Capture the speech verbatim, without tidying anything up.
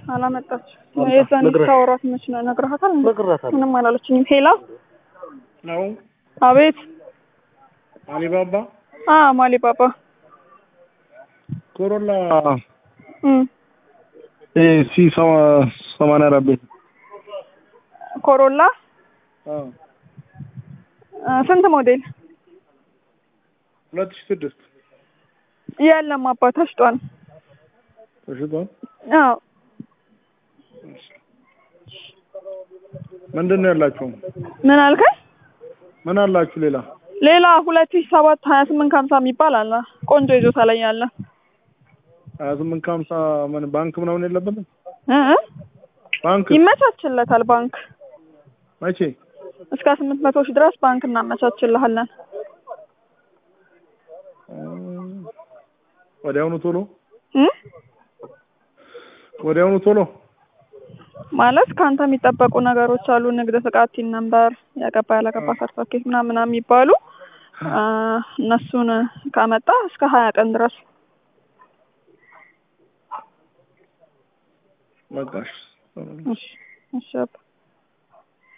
አላመጣች የዛን ታወራት መች ነው ነግረሃታል ምንም አላለችኝም ሄላ ነው አቤት አሊባባ አ ማሊባባ ኮሮላ እም እ ሲ ሰማንያ አራት ቤት ኮሮላ አ ስንት ሞዴል ሁለት ሺህ ስድስት የለም አባ ተሽጧል ተሽጧል አዎ ምንድነው ያላችሁ ምን አልከኝ ምን አላችሁ ሌላ ሌላ ሁለት ሺህ ሰባት ሃያ ስምንት ከሀምሳ የሚባል አለ ቆንጆ ይዞታ ላይ ያለ ሃያ ስምንት ከሀምሳ ምን ባንክ ምናምን የለበትም እ እ ባንክ ይመቻችለታል ባንክ መቼ እስከ ስምንት መቶ ሺህ ድረስ ባንክ እናመቻችልሃለን ወዲያውኑ ቶሎ እ ወዲያውኑ ቶሎ ማለት ካንተ የሚጠበቁ ነገሮች አሉ ንግድ ፍቃድ ነምበር ያገባ ያላገባ ሰርተፊኬት ምናምን ምናምን የሚባሉ እነሱን ካመጣ እስከ ሃያ ቀን ድረስ በቃሽ እሺ እሺ